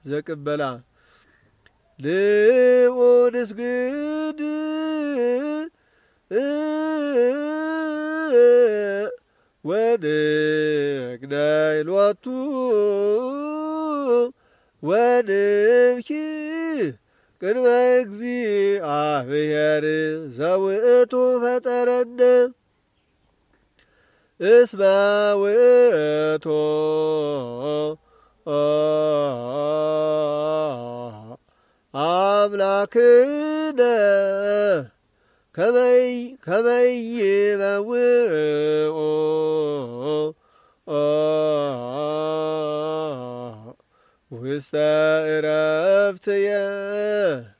ዘቅበላ ልዑል እስግድ ወንግዳይ ሎቱ ወንብኪ ቅድመ እግዚአብሔር ዘውእቱ ፈጠረነ እስመ ውእቱ አምላክነ ከመ ይበውዑ ውስተ ዕረፍትየ